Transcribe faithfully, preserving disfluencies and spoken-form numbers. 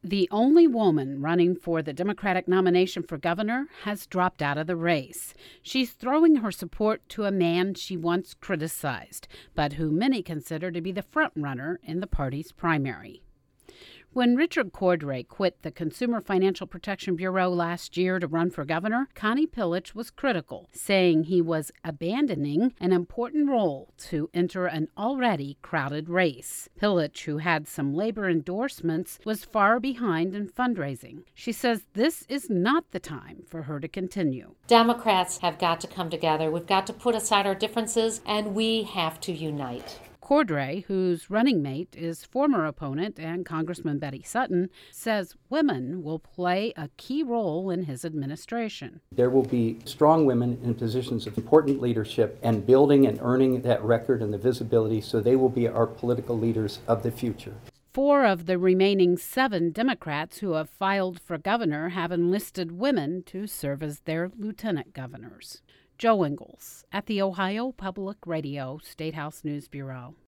The only woman running for the Democratic nomination for governor has dropped out of the race. She's throwing her support to a man she once criticized, but who many consider to be the front-runner in the party's primary. When Richard Cordray quit the Consumer Financial Protection Bureau last year to run for governor, Connie Pillich was critical, saying he was abandoning an important role to enter an already crowded race. Pillich, who had some labor endorsements, was far behind in fundraising. She says this is not the time for her to continue. Democrats have got to come together. We've got to put aside our differences, and we have to unite. Cordray, whose running mate is former opponent and Congressman Betty Sutton, says women will play a key role in his administration. There will be strong women in positions of important leadership and building and earning that record and the visibility, so they will be our political leaders of the future. Four of the remaining seven Democrats who have filed for governor have enlisted women to serve as their lieutenant governors. Joe Ingles at the Ohio Public Radio State House News Bureau.